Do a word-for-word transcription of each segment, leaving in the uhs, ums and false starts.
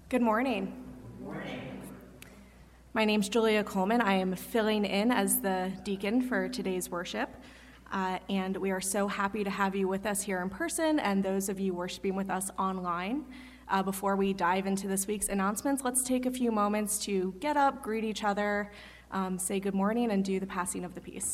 Good morning. Good morning. My name's Julia Coleman. I am filling in as the deacon for today's worship, uh, and we are so happy to have you with us here in person and those of you worshiping with us online. Uh, before we dive into this week's announcements, let's take a few moments to get up, greet each other, um, say good morning, and do the passing of the peace.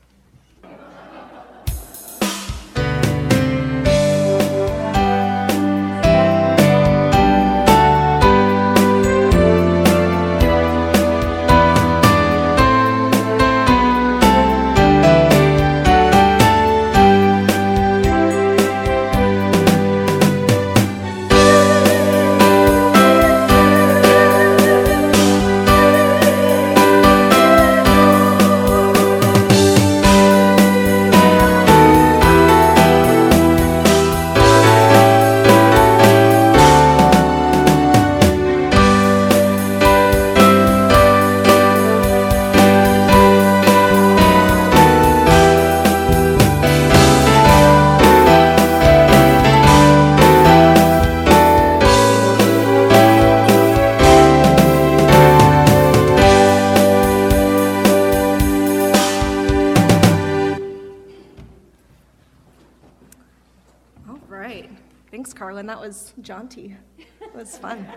Carlin, that was jaunty. It was fun.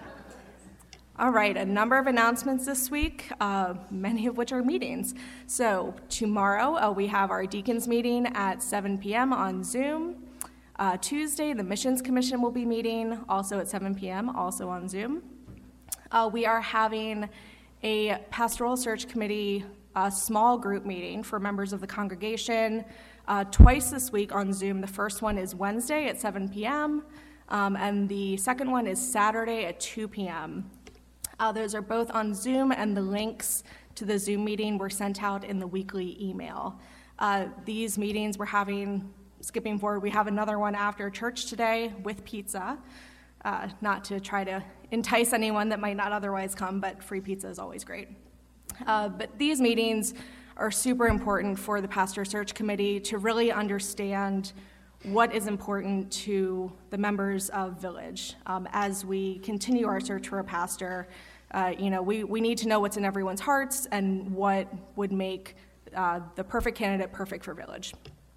All right, a number of announcements this week, uh, many of which are meetings. So tomorrow uh, we have our deacons meeting at seven p.m. on Zoom. Uh, Tuesday, the Missions Commission will be meeting also at seven p.m., also on Zoom. Uh, we are having a pastoral search committee uh, small group meeting for members of the congregation Uh, twice this week on Zoom. The first one is Wednesday at seven p.m., um, and the second one is Saturday at two p.m. Uh, those are both on Zoom, and the links to the Zoom meeting were sent out in the weekly email. Uh, these meetings we're having, skipping forward, we have another one after church today with pizza, uh, not to try to entice anyone that might not otherwise come, but free pizza is always great. Uh, but these meetings are super important for the Pastor Search Committee to really understand what is important to the members of Village. Um, as we continue our search for a pastor, uh, you know, we, we need to know what's in everyone's hearts and what would make uh, the perfect candidate perfect for Village.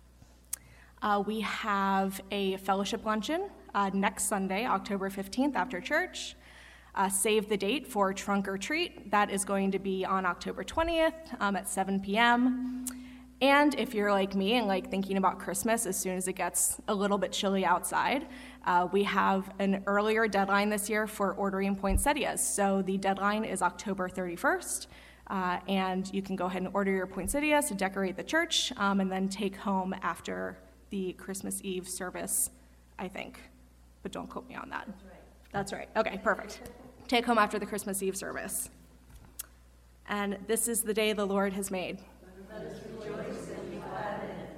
Uh, we have a fellowship luncheon uh, next Sunday, October fifteenth, after church. Uh, save the date for Trunk or Treat. That is going to be on October twentieth um, at seven p.m. And if you're like me and like thinking about Christmas as soon as it gets a little bit chilly outside, uh, we have an earlier deadline this year for ordering poinsettias. So the deadline is October thirty-first, uh, and you can go ahead and order your poinsettias to decorate the church um, and then take home after the Christmas Eve service, I think. But don't quote me on that. That's right. That's right. Okay, perfect. Take home after the Christmas Eve service. And this is the day the Lord has made. Let us rejoice and be glad in it.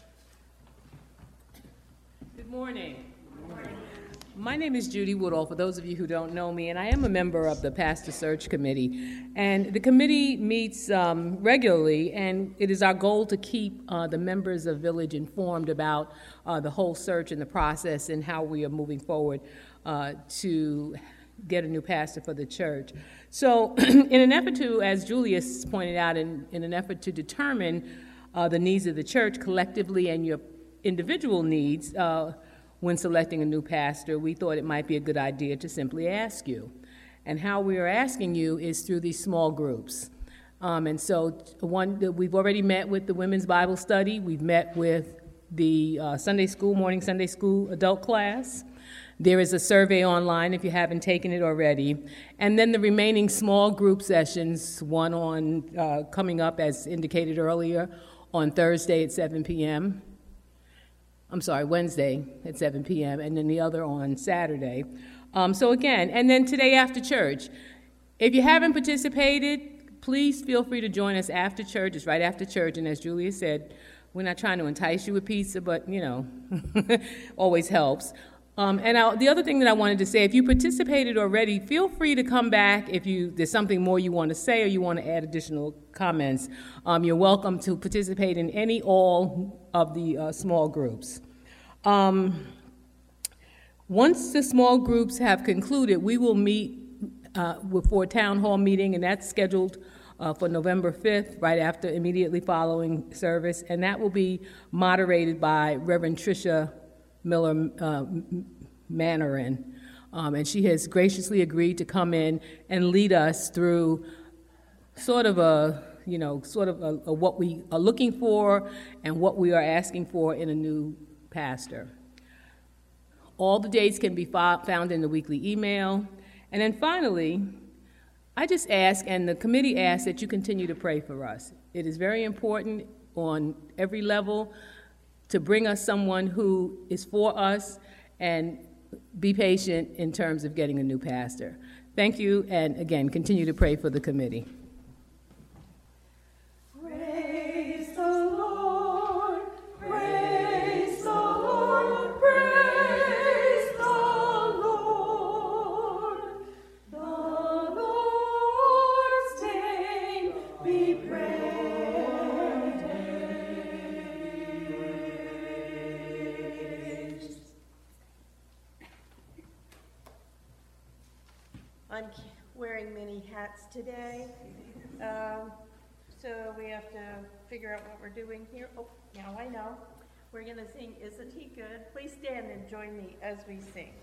Good morning. Good morning. My name is Judy Woodall, for those of you who don't know me, and I am a member of the Pastor Search Committee. And the committee meets um, regularly, and it is our goal to keep uh, the members of Village informed about uh, the whole search and the process and how we are moving forward uh, to get a new pastor for the church. So in an effort to, as Julius pointed out, in, in an effort to determine uh, the needs of the church collectively and your individual needs uh, when selecting a new pastor, we thought it might be a good idea to simply ask you. And how we are asking you is through these small groups. Um, and so one, we've already met with the Women's Bible Study. We've met with the uh, Sunday school, morning Sunday school adult class. There is a survey online if you haven't taken it already. And then the remaining small group sessions, one on uh, coming up as indicated earlier on Thursday at seven p.m. I'm sorry, Wednesday at seven p.m. and then the other on Saturday. Um, so again, and then today after church. If you haven't participated, please feel free to join us after church. It's right after church, and as Julia said, we're not trying to entice you with pizza, but, you know, always helps. Um, and I, the other thing that I wanted to say, if you participated already, feel free to come back if you there's something more you want to say or you want to add additional comments. Um, you're welcome to participate in any, all of the uh, small groups. Um, Once the small groups have concluded, we will meet uh, for a town hall meeting, and that's scheduled uh, for November fifth, right after, immediately following service, and that will be moderated by Reverend Tricia Miller uh, Manorin. Um, and she has graciously agreed to come in and lead us through sort of a, you know, sort of a, a what we are looking for and what we are asking for in a new pastor. All the dates can be found in the weekly email. And then finally, I just ask, and the committee asks, that you continue to pray for us. It is very important on every level to bring us someone who is for us, and be patient in terms of getting a new pastor. Thank you, and again, continue to pray for the committee. Praise the Lord, praise the Lord, praise the Lord. The Lord's name be praised. I'm wearing many hats today, um, so we have to figure out what we're doing here. Oh, now I know. We're going to sing Isn't He Good? Please stand and join me as we sing.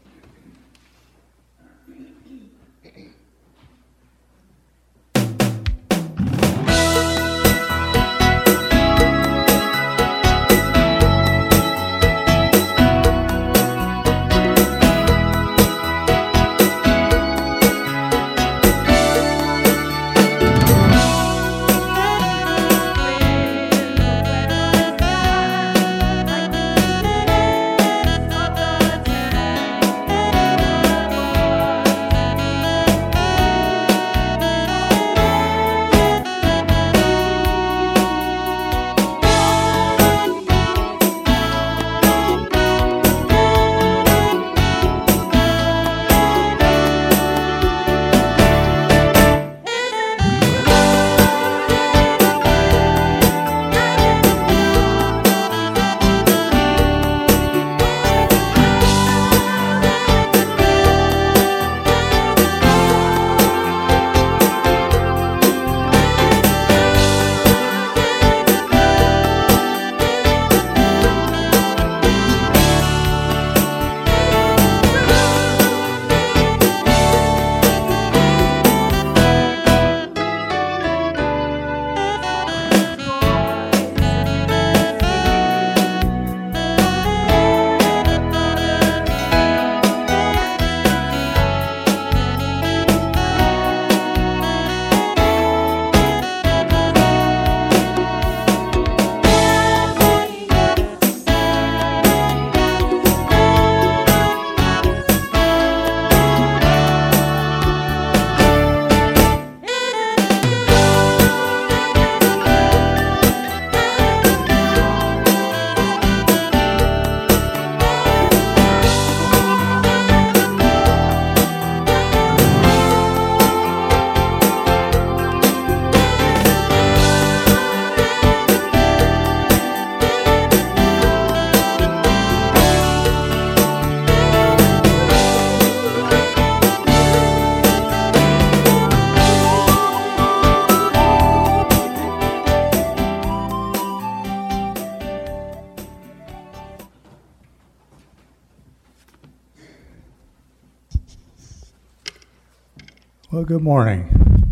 Well, good morning.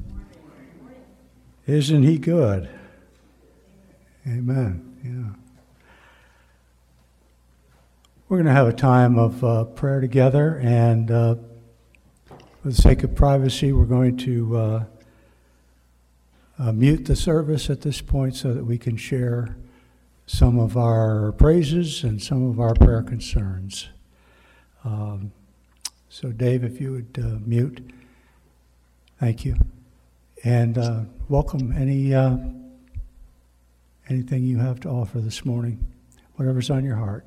Isn't he good? Amen. Yeah. We're going to have a time of uh, prayer together, and uh, for the sake of privacy, we're going to uh, uh, mute the service at this point so that we can share some of our praises and some of our prayer concerns. Um, so, Dave, if you would uh, mute. Thank you. And uh, welcome any uh, anything you have to offer this morning, whatever's on your heart.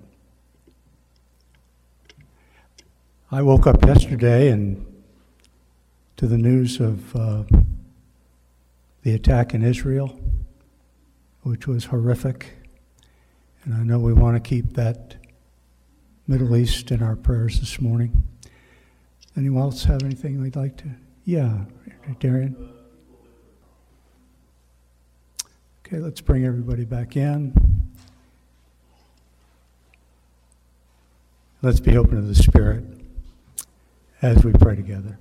I woke up yesterday and to the news of uh, the attack in Israel, which was horrific. And I know we want to keep that Middle East in our prayers this morning. Anyone else have anything they'd like to? Yeah, Darian. Okay, let's bring everybody back in. Let's be open to the Spirit as we pray together.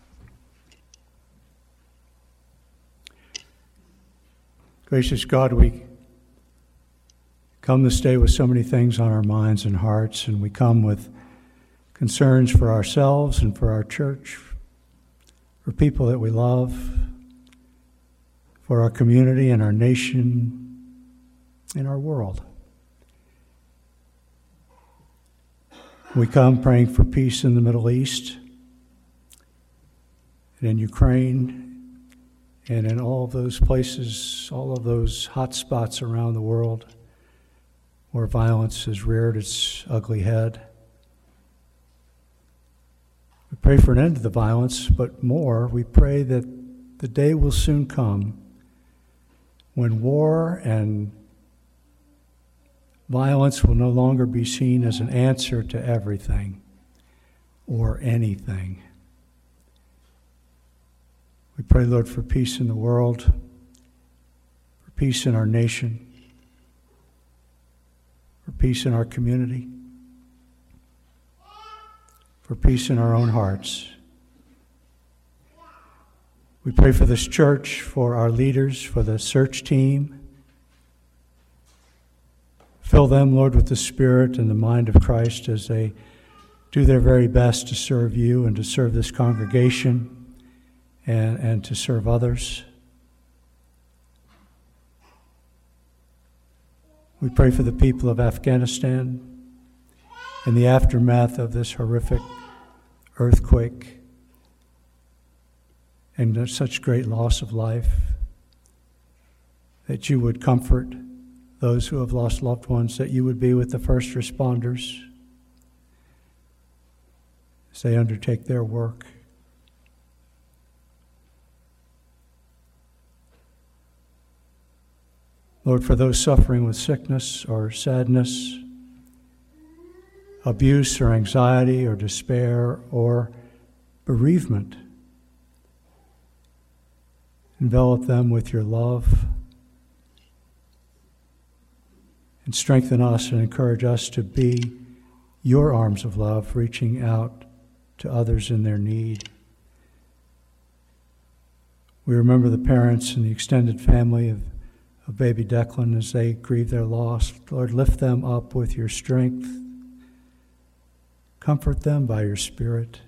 Gracious God, we come this day with so many things on our minds and hearts, and we come with concerns for ourselves and for our church, for people that we love, for our community and our nation and our world. We come praying for peace in the Middle East and in Ukraine and in all of those places, all of those hot spots around the world where violence has reared its ugly head. We pray for an end to the violence, but more, we pray that the day will soon come when war and violence will no longer be seen as an answer to everything or anything. We pray, Lord, for peace in the world, for peace in our nation, for peace in our community, for peace in our own hearts. We pray for this church, for our leaders, for the search team. Fill them, Lord, with the Spirit and the mind of Christ as they do their very best to serve you and to serve this congregation and, and to serve others. We pray for the people of Afghanistan in the aftermath of this horrific earthquake and such great loss of life, that you would comfort those who have lost loved ones, that you would be with the first responders as they undertake their work. Lord, for those suffering with sickness or sadness, abuse or anxiety or despair or bereavement, envelop them with your love and strengthen us and encourage us to be your arms of love, reaching out to others in their need. We remember the parents and the extended family of, of baby Declan as they grieve their loss. Lord, lift them up with your strength. Comfort them by your Spirit.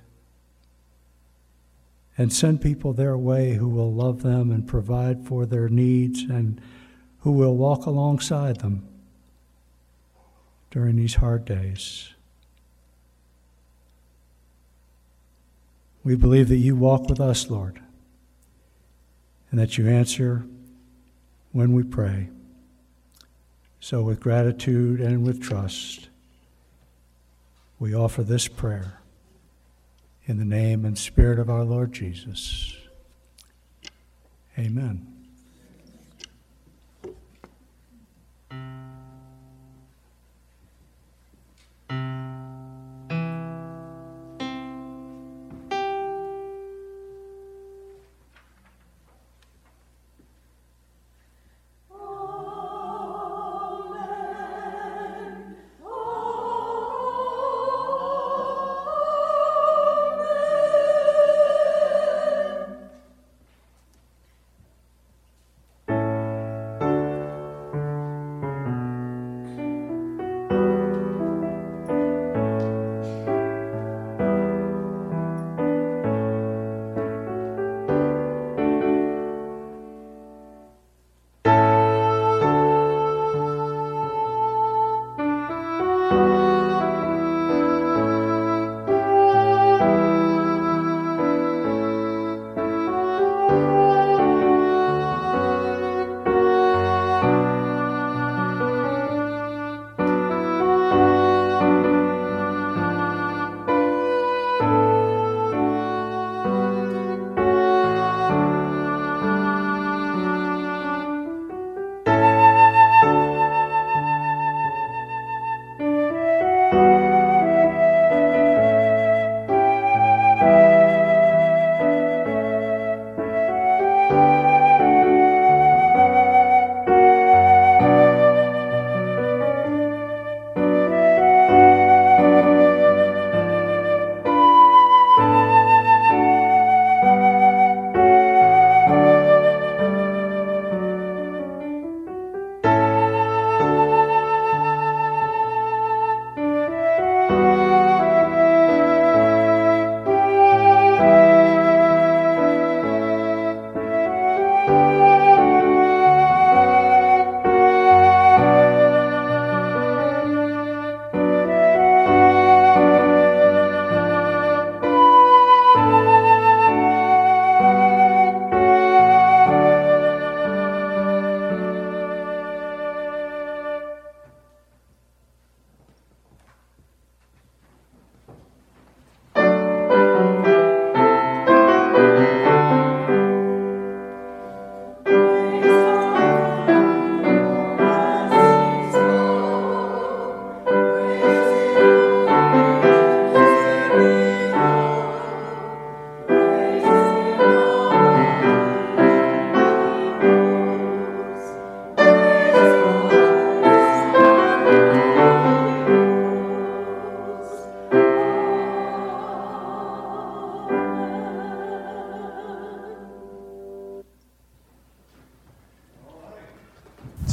And send people their way who will love them and provide for their needs and who will walk alongside them during these hard days. We believe that you walk with us, Lord, and that you answer when we pray. So with gratitude and with trust, we offer this prayer in the name and Spirit of our Lord Jesus. Amen.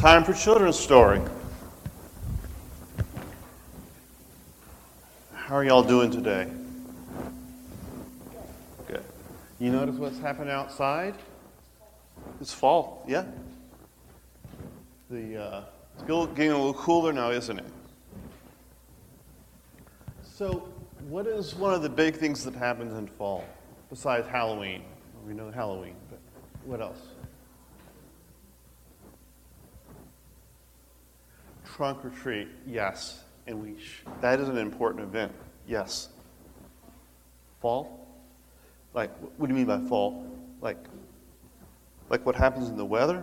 time for children's story. How are y'all doing today? Good. You notice what's happening outside? It's fall, yeah. The uh, it's getting a little cooler now, isn't it? So, what is one of the big things that happens in fall besides Halloween? We know Halloween, but what else? Trunk or treat, yes. And we sh- that is an important event, yes. Fall? Like, what do you mean by fall? Like, like what happens in the weather?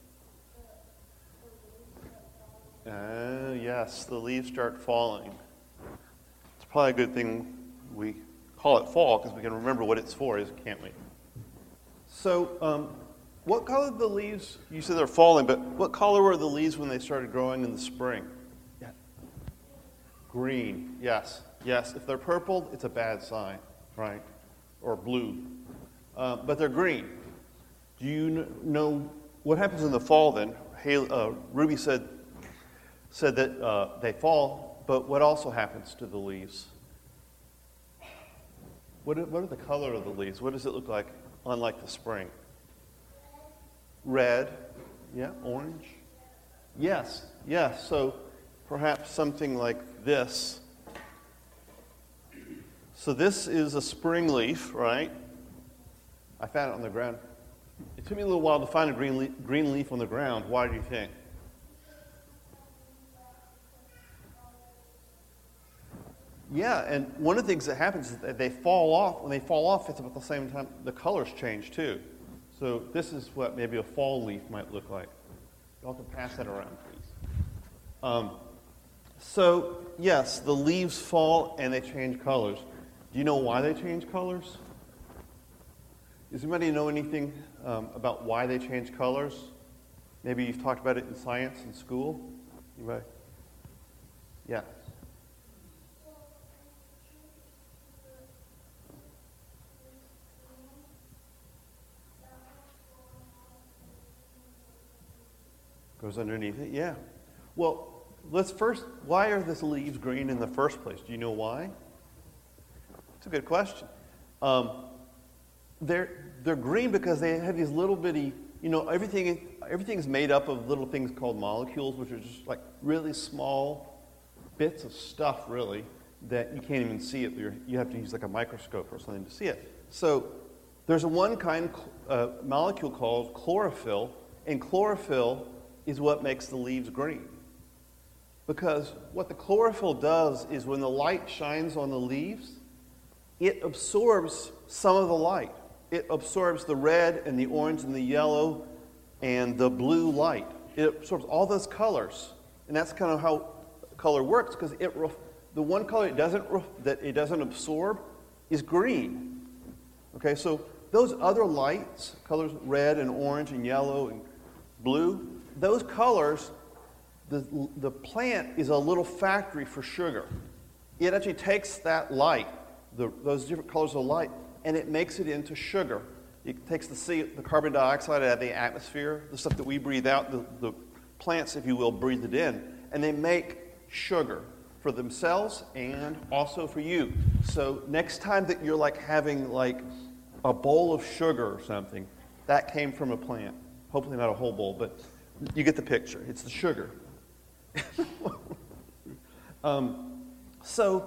Uh, yes, the leaves start falling. It's probably a good thing we call it fall because we can remember what it's for, can't we? So, um, what color are the leaves? You said they're falling, but what color were the leaves when they started growing in the spring? Yeah. Green, yes. Yes, if they're purple, it's a bad sign, right? Or blue. Uh, but they're green. Do you kn- know what happens in the fall then? Haley, uh, Ruby said, said that uh, they fall, but what also happens to the leaves? What are, what are the color of the leaves? What does it look like, unlike the spring? Red, yeah, orange. Yes, yes, so perhaps something like this. So this is a spring leaf, right? I found it on the ground. It took me a little while to find a green leaf, green leaf on the ground. Why do you think? Yeah, and one of the things that happens is that they fall off. When they fall off, it's about the same time the colors change too. So this is what maybe a fall leaf might look like. Y'all can pass that around, please. Um, so, yes, the leaves fall and they change colors. Do you know why they change colors? Does anybody know anything um, about why they change colors? Maybe you've talked about it in science in school? Anybody? Yeah. Goes underneath it, yeah. Well, let's first, why are the leaves green in the first place? Do you know why? It's a good question. Um, they're they're green because they have these little bitty, you know, everything everything is made up of little things called molecules, which are just like really small bits of stuff, really, that you can't even see it. You're, you have to use like a microscope or something to see it. So there's a one kind uh, molecule called chlorophyll, and chlorophyll is what makes the leaves green. Because what the chlorophyll does is when the light shines on the leaves, it absorbs some of the light. It absorbs the red and the orange and the yellow and the blue light. It absorbs all those colors. And that's kind of how color works, because it ref- the one color it doesn't ref- that it doesn't absorb is green. Okay, so those other lights, colors red and orange and yellow and blue, those colors, the, the plant is a little factory for sugar. It actually takes that light, the, those different colors of light, and it makes it into sugar. It takes the, C, the carbon dioxide out of the atmosphere, the stuff that we breathe out, the, the plants, if you will, breathe it in, and they make sugar for themselves and also for you. So next time that you're like having like a bowl of sugar or something, that came from a plant. Hopefully not a whole bowl, but you get the picture. It's the sugar. um, so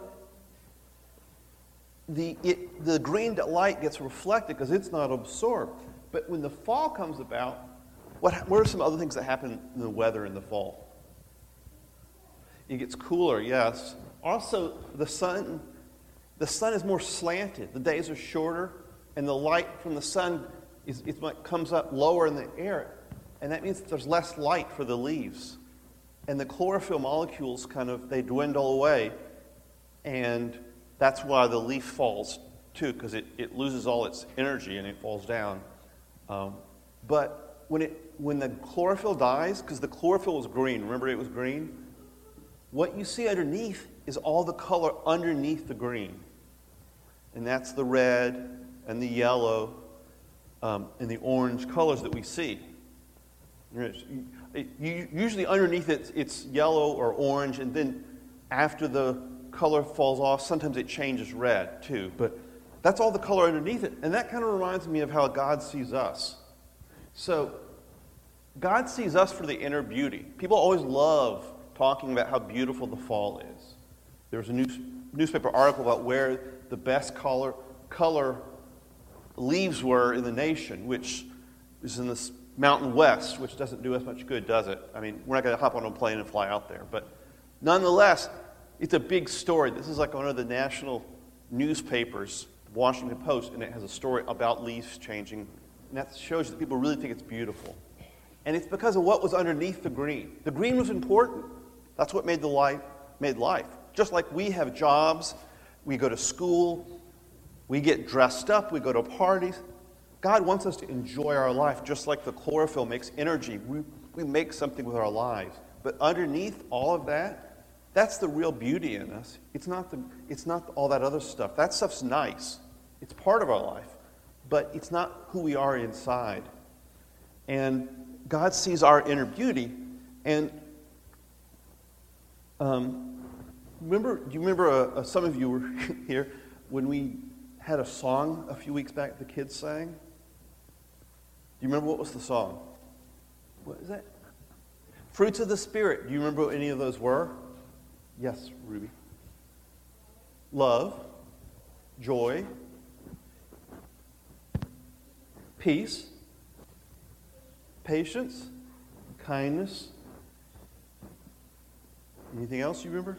the it, the green light gets reflected because it's not absorbed. But when the fall comes about, what what are some other things that happen in the weather in the fall? It gets cooler, yes. Also, the sun the sun is more slanted. The days are shorter, and the light from the sun is it comes up lower in the air. And that means that there's less light for the leaves. And the chlorophyll molecules kind of, they dwindle away. And that's why the leaf falls too, because it, it loses all its energy and it falls down. Um, but when it when the chlorophyll dies, because the chlorophyll was green, remember it was green? What you see underneath is all the color underneath the green. And that's the red and the yellow um, and the orange colors that we see. Usually underneath it, it's yellow or orange, and then after the color falls off, sometimes it changes red too. But that's all the color underneath it. And that kind of reminds me of how God sees us. So God sees us for the inner beauty. People always love talking about how beautiful the fall is. There was a news, newspaper article about where the best color, color leaves were in the nation, which is in the Mountain West, which doesn't do us much good, does it? I mean, we're not going to hop on a plane and fly out there. But nonetheless, it's a big story. This is like one of the national newspapers, the Washington Post, and it has a story about leaves changing. And that shows you that people really think it's beautiful. And it's because of what was underneath the green. The green was important. That's what made the life, made life. Just like we have jobs, we go to school, we get dressed up, we go to parties. God wants us to enjoy our life just like the chlorophyll makes energy. We, we make something with our lives. But underneath all of that, that's the real beauty in us. It's not, the, it's not all that other stuff. That stuff's nice. It's part of our life. But it's not who we are inside. And God sees our inner beauty. And um, remember, do you remember, uh, uh, some of you were here, when we had a song a few weeks back the kids sang? Do you remember what was the song? What is that? Fruits of the Spirit. Do you remember what any of those were? Yes, Ruby. Love, joy, peace, patience, kindness. Anything else you remember?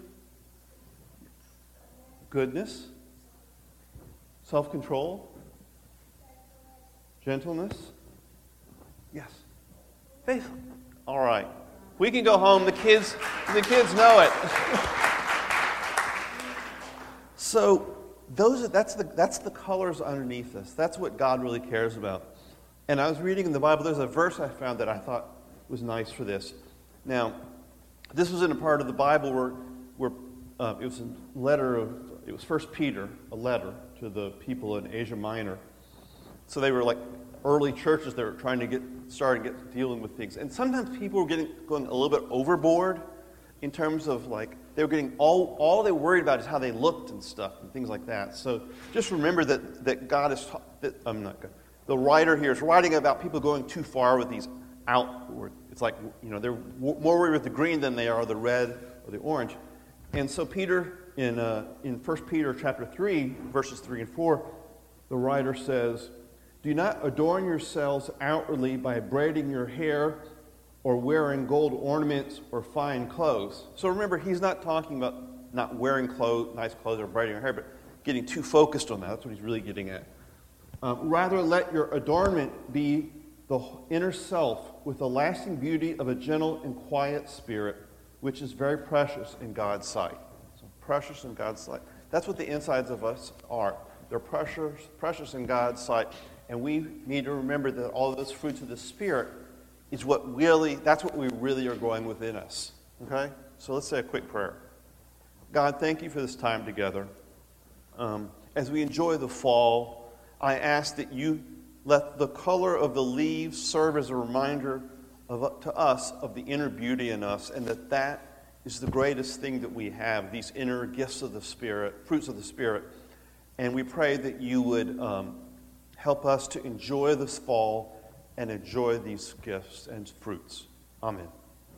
Goodness, self-control, gentleness. Yes. Faith. All right. We can go home. The kids, the kids know it. So those are, that's the that's the colors underneath us. That's what God really cares about. And I was reading in the Bible. There's a verse I found that I thought was nice for this. Now, this was in a part of the Bible where where uh, it was a letter of it was First Peter, a letter to the people in Asia Minor. So they were like early churches that were trying to get started get dealing with things. And sometimes people were getting going a little bit overboard in terms of like they were getting all all they were worried about is how they looked and stuff and things like that. So just remember that that God is that I'm not good. The writer here is writing about people going too far with these outward. It's like, you know, they're more worried with the green than they are the red or the orange. And so Peter in uh, in First Peter chapter three verses three and four, the writer says, "Do not adorn yourselves outwardly by braiding your hair or wearing gold ornaments or fine clothes." So remember, he's not talking about not wearing clothes, nice clothes or braiding your hair, but getting too focused on that. That's what he's really getting at. Um, rather, let your adornment be the inner self with the lasting beauty of a gentle and quiet spirit, which is very precious in God's sight. So precious in God's sight. That's what the insides of us are. They're precious, precious in God's sight. And we need to remember that all those fruits of the Spirit is what really, that's what we really are growing within us. Okay? So let's say a quick prayer. God, thank you for this time together. Um, as we enjoy the fall, I ask that you let the color of the leaves serve as a reminder of, to us of the inner beauty in us, and that that is the greatest thing that we have, these inner gifts of the Spirit, fruits of the Spirit. And we pray that you would um, help us to enjoy this fall and enjoy these gifts and fruits. Amen.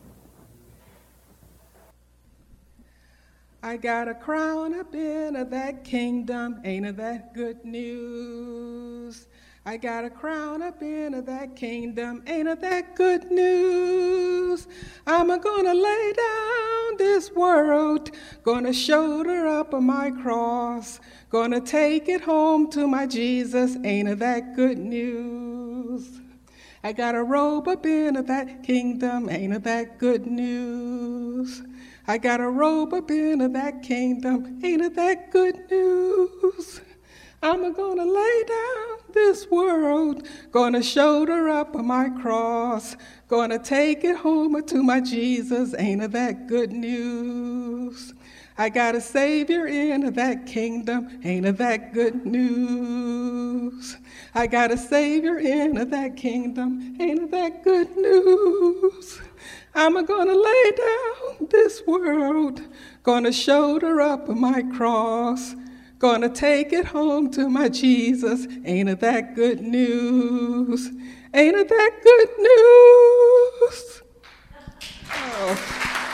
I got a crown up in that kingdom, ain't it that good news? I got a crown up in that kingdom, ain't it that good news? I'm a gonna lay down this world, gonna shoulder up my cross, gonna take it home to my Jesus, ain't it that good news? I got a robe up in that kingdom, ain't it that good news? I got a robe up in that kingdom, ain't it that good news? I'm gonna lay down this world, gonna shoulder up my cross, gonna take it home to my Jesus, ain't it that good news? I got a Savior in that kingdom, ain't it that good news? I got a Savior in that kingdom, ain't it that good news? I'm gonna lay down this world, gonna shoulder up my cross, gonna take it home to my Jesus, ain't it that good news? Ain't it that good news? Oh.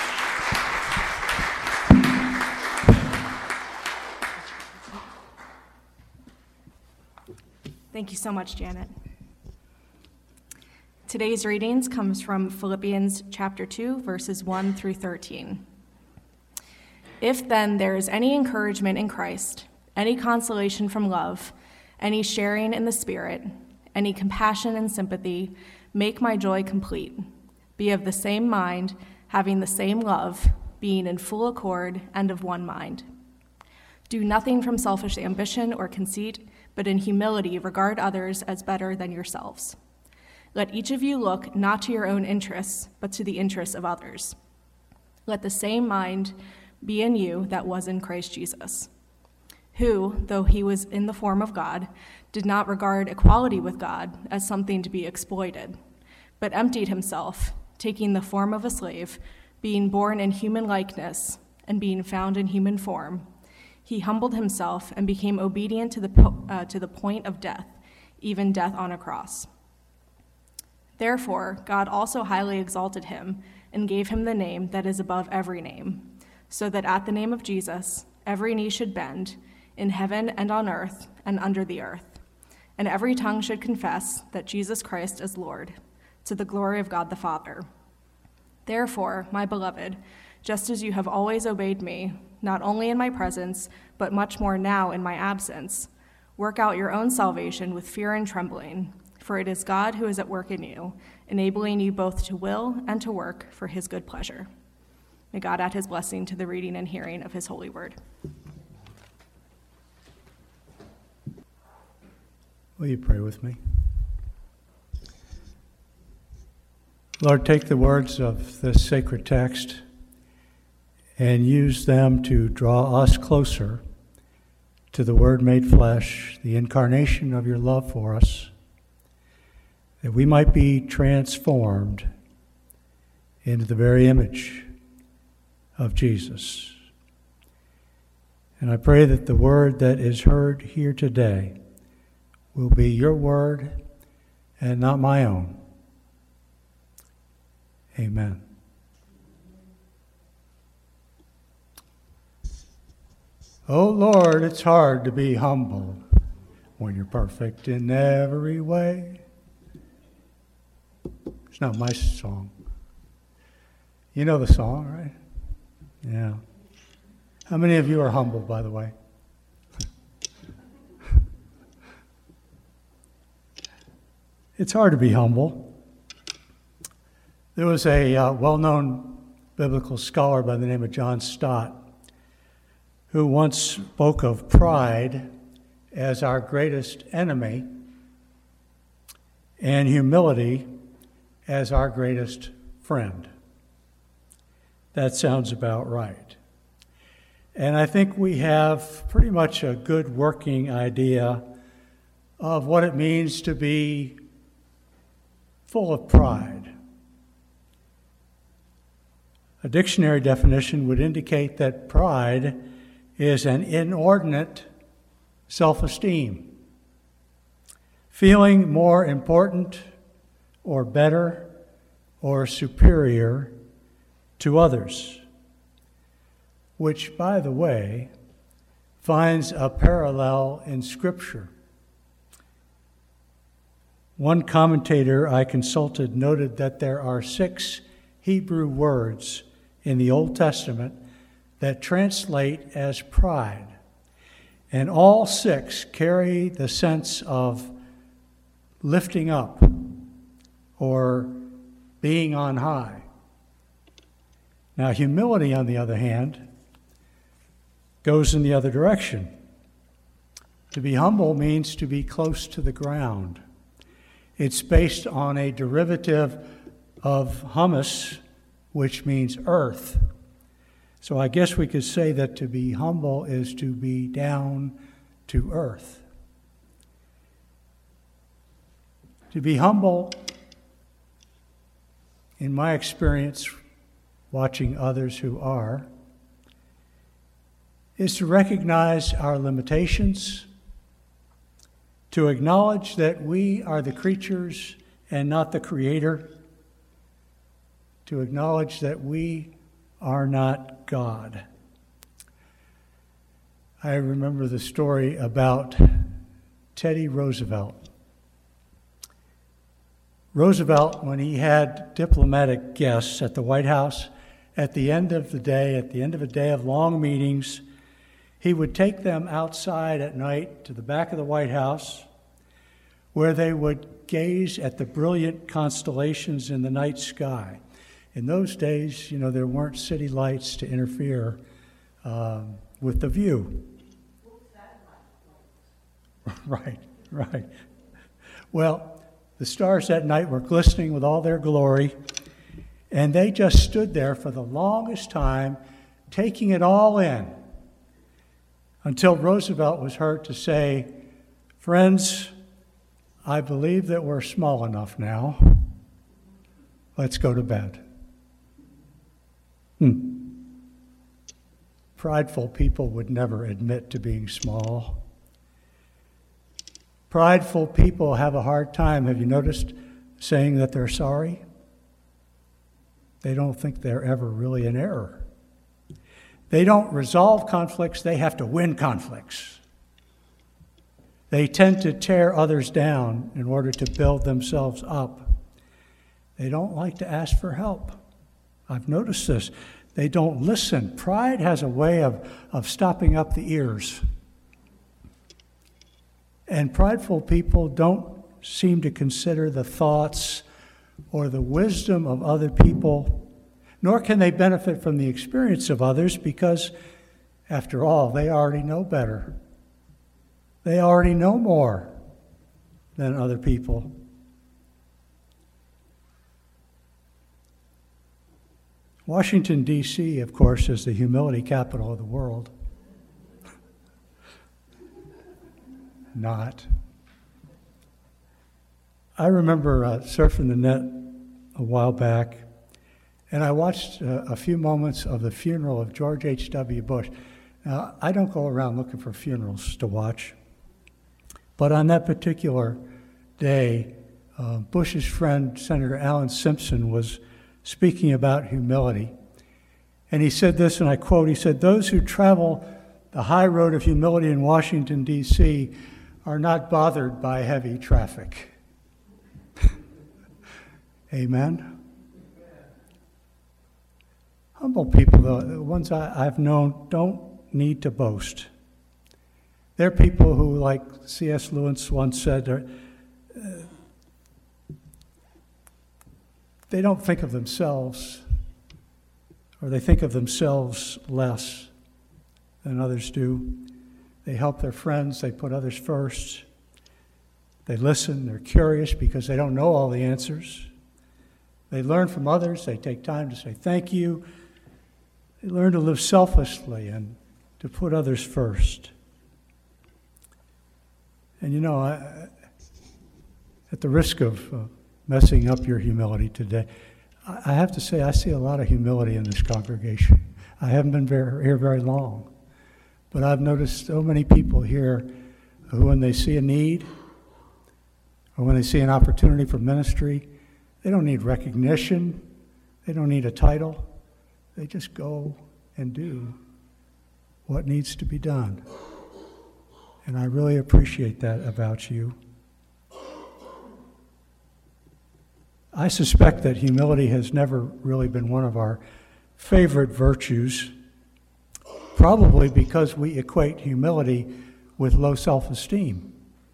Thank you so much, Janet. Today's readings comes from Philippians chapter two, verses one through thirteen. If then there is any encouragement in Christ, any consolation from love, any sharing in the Spirit, any compassion and sympathy, make my joy complete. Be of the same mind, having the same love, being in full accord and of one mind. Do nothing from selfish ambition or conceit, but in humility regard others as better than yourselves. Let each of you look not to your own interests, but to the interests of others. Let the same mind be in you that was in Christ Jesus, who, though he was in the form of God, did not regard equality with God as something to be exploited, but emptied himself, taking the form of a slave, being born in human likeness, and being found in human form. He humbled himself and became obedient to the, po- uh, to the point of death, even death on a cross. Therefore, God also highly exalted him and gave him the name that is above every name, so that at the name of Jesus every knee should bend, in heaven and on earth and under the earth, and every tongue should confess that Jesus Christ is Lord, to the glory of God the Father. Therefore, my beloved, just as you have always obeyed me, not only in my presence, but much more now in my absence, work out your own salvation with fear and trembling, for it is God who is at work in you, enabling you both to will and to work for his good pleasure. May God add his blessing to the reading and hearing of his holy word. Will you pray with me? Lord, take the words of this sacred text and use them to draw us closer to the Word made flesh, the incarnation of your love for us, that we might be transformed into the very image of Jesus. And I pray that the word that is heard here today will be your word and not my own. Amen. Oh Lord, it's hard to be humble when you're perfect in every way. It's not my song. You know the song, right? Yeah. How many of you are humble, by the way? It's hard to be humble. There was a uh, well-known biblical scholar by the name of John Stott who once spoke of pride as our greatest enemy and humility as our greatest friend. That sounds about right. And I think we have pretty much a good working idea of what it means to be full of pride. A dictionary definition would indicate that pride is an inordinate self-esteem, feeling more important or better or superior to others, which, by the way, finds a parallel in Scripture. One commentator I consulted noted that there are six Hebrew words in the Old Testament that translate as pride, and all six carry the sense of lifting up or being on high. Now, humility, on the other hand, goes in the other direction. To be humble means to be close to the ground. It's based on a derivative of humus, which means earth. So I guess we could say that to be humble is to be down to earth. To be humble, in my experience, watching others who are, is to recognize our limitations, to acknowledge that we are the creatures and not the creator, to acknowledge that we are not God. I remember the story about Teddy Roosevelt. Roosevelt, when he had diplomatic guests at the White House, at the end of the day, at the end of a day of long meetings, he would take them outside at night to the back of the White House, where they would gaze at the brilliant constellations in the night sky. In those days, you know, there weren't city lights to interfere um, with the view. Right, right. Well, the stars that night were glistening with all their glory, and they just stood there for the longest time, taking it all in, until Roosevelt was heard to say, "Friends, I believe that we're small enough now. Let's go to bed." Hmm. Prideful people would never admit to being small. Prideful people have a hard time, have you noticed, saying that they're sorry? They don't think they're ever really in error. They don't resolve conflicts, they have to win conflicts. They tend to tear others down in order to build themselves up. They don't like to ask for help. I've noticed this. They don't listen. Pride has a way of, of stopping up the ears. And prideful people don't seem to consider the thoughts or the wisdom of other people, nor can they benefit from the experience of others because, after all, they already know better. They already know more than other people. Washington, D C, of course, is the humility capital of the world. Not. I remember uh, surfing the net a while back, and I watched uh, a few moments of the funeral of George H W Bush. Now, I don't go around looking for funerals to watch, but on that particular day, uh, Bush's friend, Senator Alan Simpson, was speaking about humility. And he said this, and I quote, he said, "Those who travel the high road of humility in Washington, D C are not bothered by heavy traffic." Amen? Humble people, though, the ones I, I've known, don't need to boast. They're people who, like C S Lewis once said, are, uh, they don't think of themselves, or they think of themselves less than others do. They help their friends, they put others first. They listen, they're curious because they don't know all the answers. They learn from others, they take time to say thank you. They learn to live selflessly and to put others first. And you know, I, at the risk of uh, messing up your humility today, I, I have to say I see a lot of humility in this congregation. I haven't been very, here very long. But I've noticed so many people here who, when they see a need or when they see an opportunity for ministry, they don't need recognition, they don't need a title, they just go and do what needs to be done. And I really appreciate that about you. I suspect that humility has never really been one of our favorite virtues, probably because we equate humility with low self-esteem.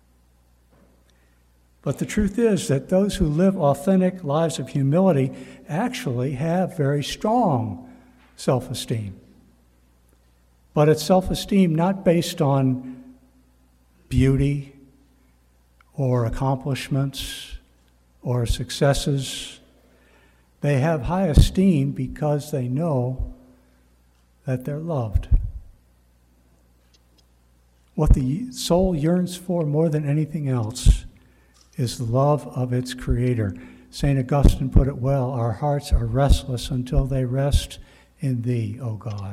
But the truth is that those who live authentic lives of humility actually have very strong self-esteem. But it's self-esteem not based on beauty or accomplishments or successes. They have high esteem because they know that they're loved. What the soul yearns for more than anything else is the love of its Creator. Saint Augustine put it well, our hearts are restless until they rest in Thee, O God.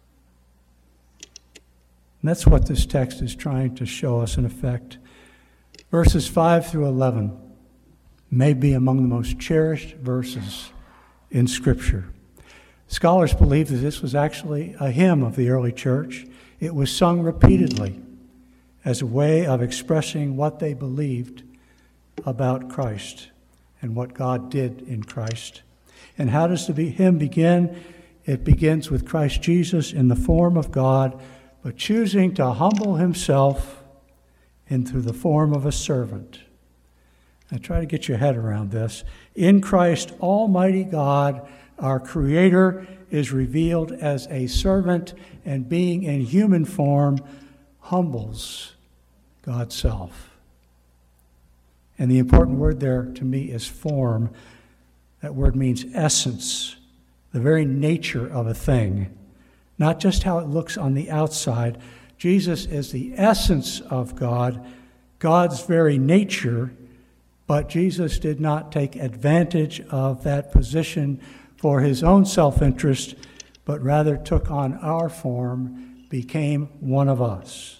And that's what this text is trying to show us in effect. Verses five through eleven may be among the most cherished verses in Scripture. Scholars believe that this was actually a hymn of the early church. It was sung repeatedly as a way of expressing what they believed about Christ and what God did in Christ. And how does the hymn begin? It begins with Christ Jesus in the form of God, but choosing to humble himself into the form of a servant. Now try to get your head around this. In Christ, Almighty God, our Creator, is revealed as a servant, and being in human form, humbles God's self. And the important word there to me is form. That word means essence, the very nature of a thing, not just how it looks on the outside. Jesus is the essence of God, God's very nature, but Jesus did not take advantage of that position for his own self-interest, but rather took on our form, became one of us.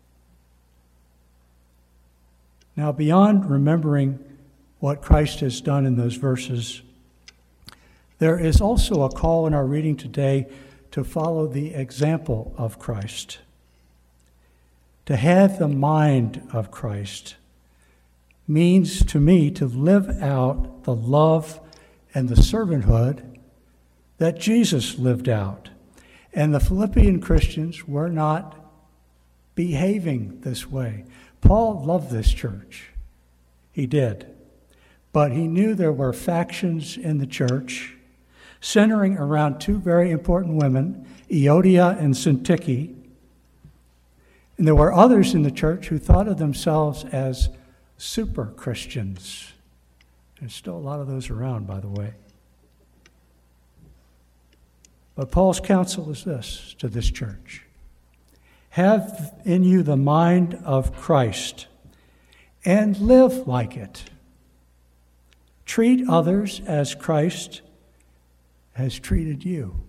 Now, beyond remembering what Christ has done in those verses, there is also a call in our reading today to follow the example of Christ, to have the mind of Christ. Means to me to live out the love and the servanthood that Jesus lived out. And the Philippian Christians were not behaving this way. Paul loved this church. He did. But he knew there were factions in the church centering around two very important women, Euodia and Syntyche. And there were others in the church who thought of themselves as super Christians. There's still a lot of those around, by the way. But Paul's counsel is this to this church. Have in you the mind of Christ and live like it. Treat others as Christ has treated you.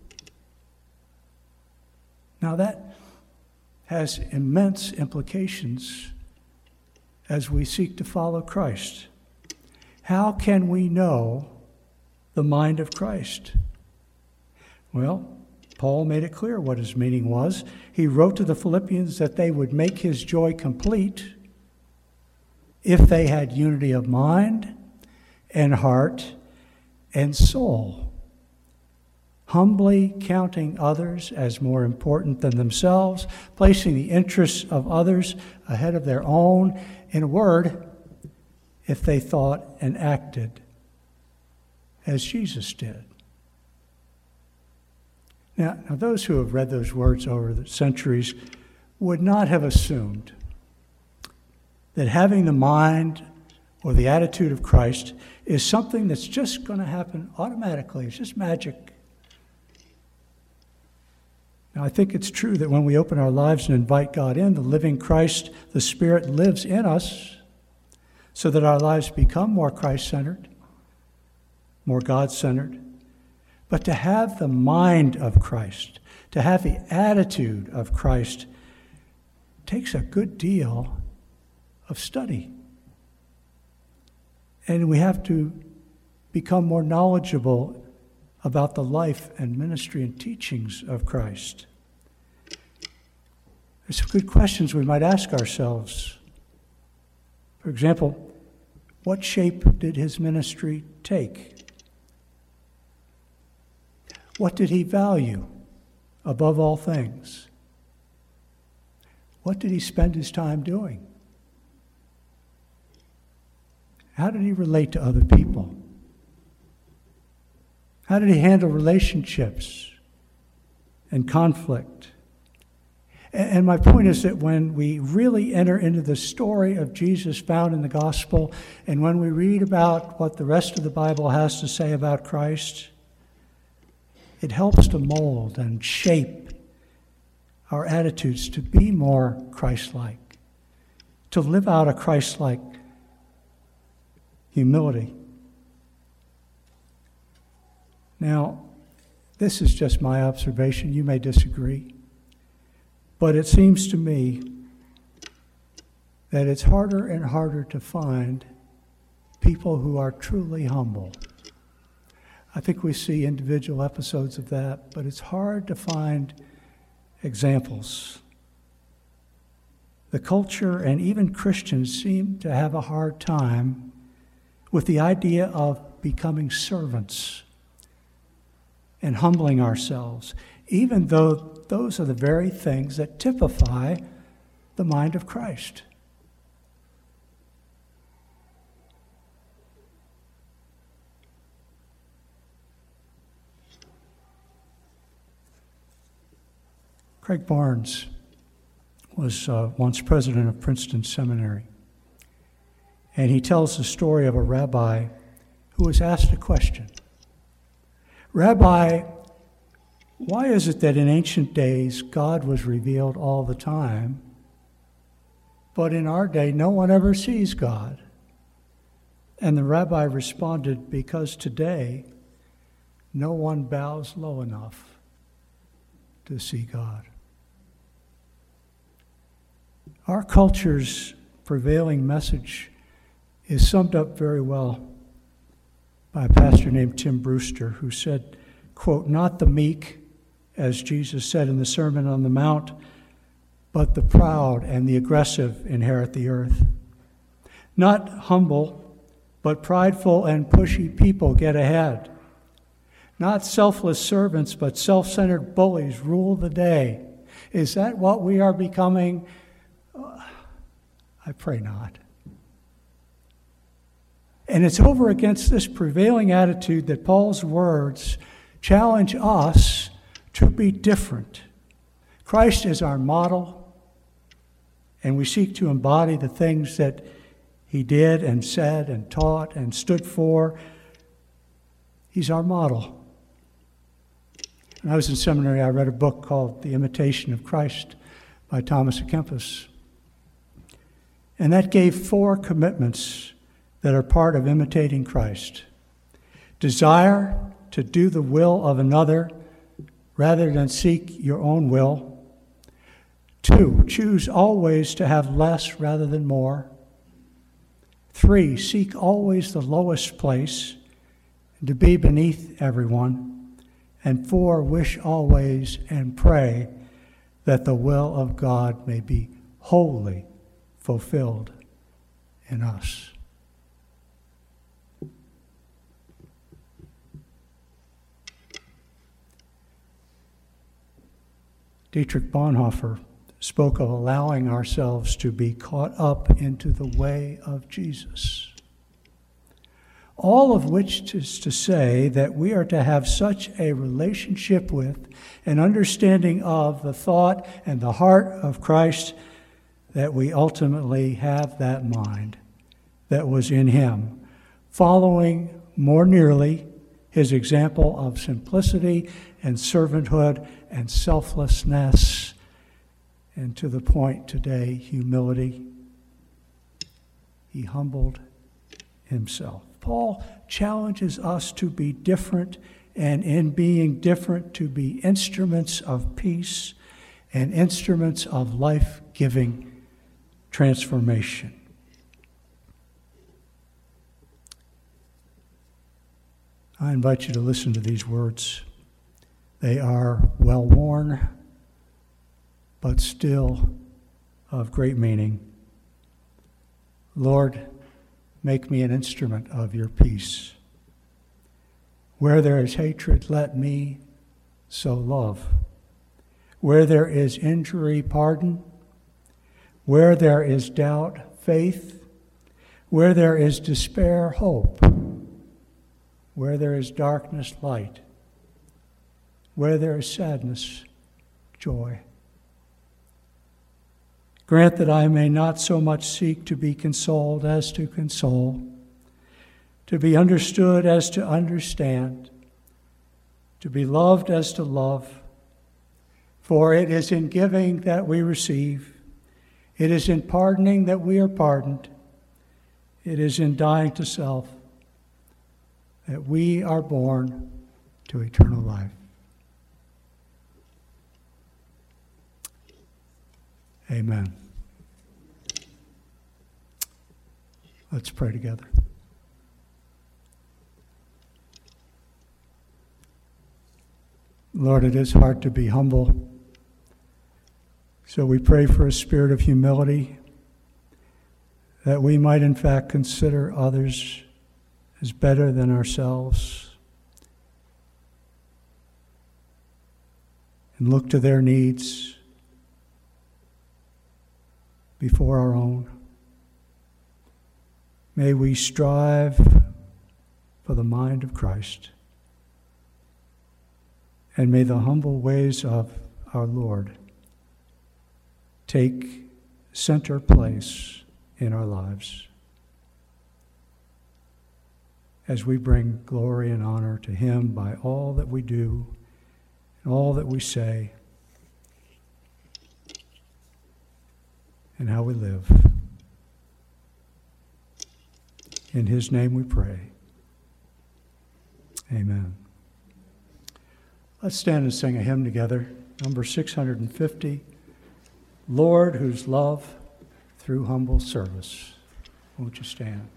Now that has immense implications as we seek to follow Christ. How can we know the mind of Christ? Well, Paul made it clear what his meaning was. He wrote to the Philippians that they would make his joy complete if they had unity of mind and heart and soul, humbly counting others as more important than themselves, placing the interests of others ahead of their own. In a word, if they thought and acted as Jesus did. Now, now, those who have read those words over the centuries would not have assumed that having the mind or the attitude of Christ is something that's just going to happen automatically. It's just magic. Now, I think it's true that when we open our lives and invite God in, the living Christ, the Spirit lives in us so that our lives become more Christ-centered, more God-centered. But to have the mind of Christ, to have the attitude of Christ, takes a good deal of study. And we have to become more knowledgeable about the life and ministry and teachings of Christ. There's some good questions we might ask ourselves. For example, what shape did his ministry take? What did he value above all things? What did he spend his time doing? How did he relate to other people? How did he handle relationships and conflict? And my point is that when we really enter into the story of Jesus found in the gospel, and when we read about what the rest of the Bible has to say about Christ, It helps to mold and shape our attitudes to be more Christ-like, to live out a Christ-like humility. Now, this is just my observation. You may disagree. But it seems to me that it's harder and harder to find people who are truly humble. I think we see individual episodes of that, but it's hard to find examples. The culture and even Christians seem to have a hard time with the idea of becoming servants and humbling ourselves, even though those are the very things that typify the mind of Christ. Craig Barnes was uh, once president of Princeton Seminary, and he tells the story of a rabbi who was asked a question. Rabbi, why is it that in ancient days God was revealed all the time, but in our day no one ever sees God? And the rabbi responded, because today no one bows low enough to see God. Our culture's prevailing message is summed up very well by a pastor named Tim Brewster, who said, quote, not the meek, as Jesus said in the Sermon on the Mount, but the proud and the aggressive inherit the earth. Not humble, but prideful and pushy people get ahead. Not selfless servants, but self-centered bullies rule the day. Is that what we are becoming? I pray not. And it's over against this prevailing attitude that Paul's words challenge us to be different. Christ is our model, and we seek to embody the things that he did and said and taught and stood for. He's our model. When I was in seminary, I read a book called The Imitation of Christ by Thomas à Kempis. And that gave four commitments that are part of imitating Christ. Desire to do the will of another rather than seek your own will. Two, choose always to have less rather than more. Three, seek always the lowest place and to be beneath everyone. And four, wish always and pray that the will of God may be wholly fulfilled in us. Dietrich Bonhoeffer spoke of allowing ourselves to be caught up into the way of Jesus. All of which is to say that we are to have such a relationship with and understanding of the thought and the heart of Christ that we ultimately have that mind that was in him, following more nearly his example of simplicity and servanthood and selflessness, and to the point today, humility. He humbled himself. Paul challenges us to be different, and in being different, to be instruments of peace and instruments of life-giving transformation. I invite you to listen to these words. They are well-worn, but still of great meaning. Lord, make me an instrument of your peace. Where there is hatred, let me sow love. Where there is injury, pardon. Where there is doubt, faith. Where there is despair, hope. Where there is darkness, light. Where there is sadness, joy. Grant that I may not so much seek to be consoled as to console, to be understood as to understand, to be loved as to love. For it is in giving that we receive. It is in pardoning that we are pardoned. It is in dying to self that we are born to eternal life. Amen. Let's pray together. Lord, it is hard to be humble. So we pray for a spirit of humility, that we might in fact consider others as better than ourselves and look to their needs before our own. May we strive for the mind of Christ, and may the humble ways of our Lord take center place in our lives as we bring glory and honor to Him by all that we do and all that we say and how we live. In His name we pray. Amen. Let's stand and sing a hymn together, number six hundred fifty, Lord, whose love through humble service. Won't you stand?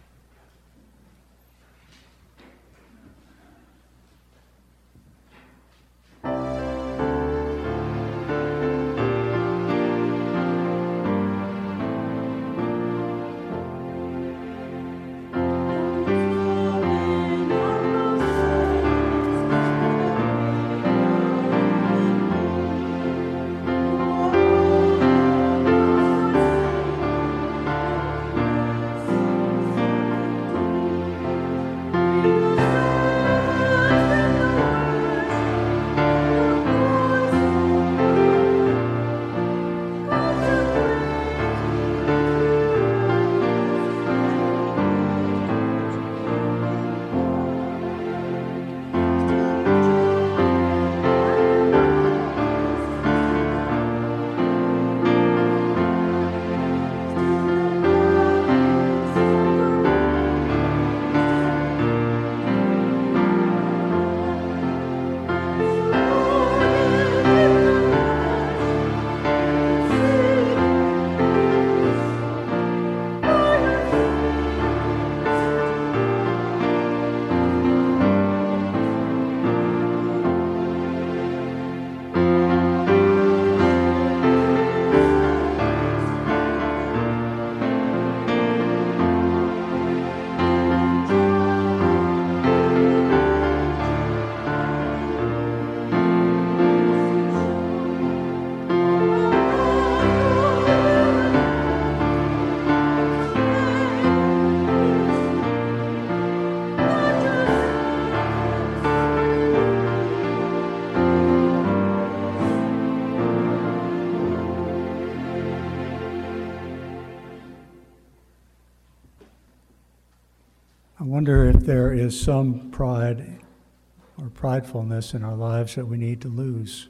I wonder if there is some pride or pridefulness in our lives that we need to lose.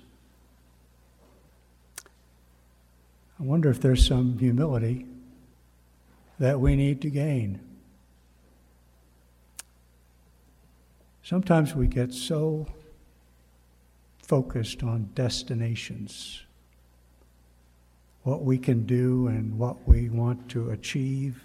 I wonder if there's some humility that we need to gain. Sometimes we get so focused on destinations, what we can do and what we want to achieve,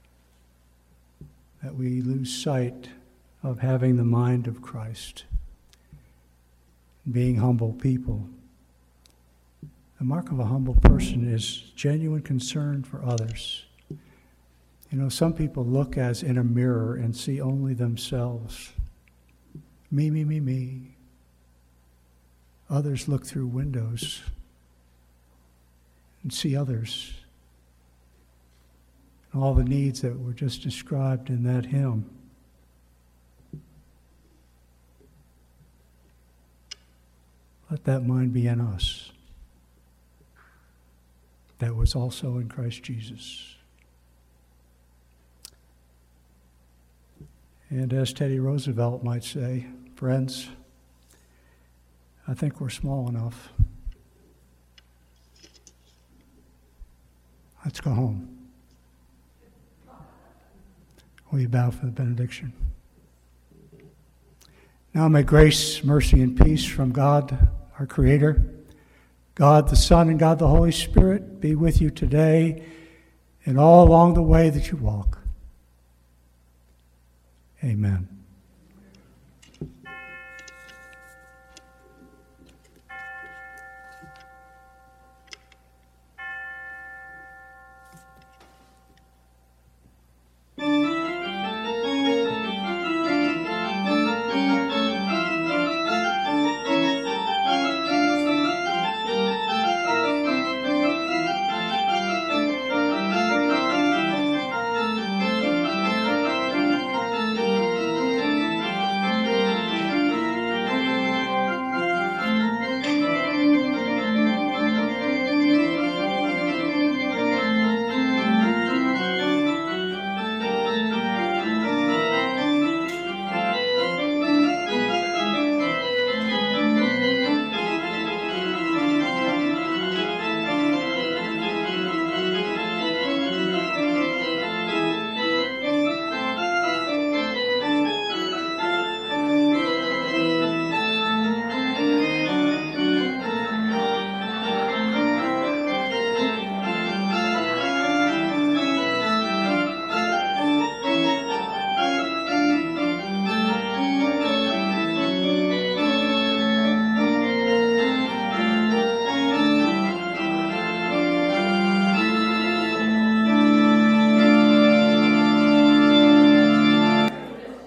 that we lose sight of having the mind of Christ, being humble people. The mark of a humble person is genuine concern for others. You know, some people look as in a mirror and see only themselves. Me, me, me, me. Others look through windows and see others. All the needs that were just described in that hymn. Let that mind be in us that was also in Christ Jesus. And as Teddy Roosevelt might say, friends, I think we're small enough. Let's go home. Will you bow for the benediction? Now may grace, mercy, and peace from God, our Creator, God the Son, and God the Holy Spirit be with you today and all along the way that you walk. Amen.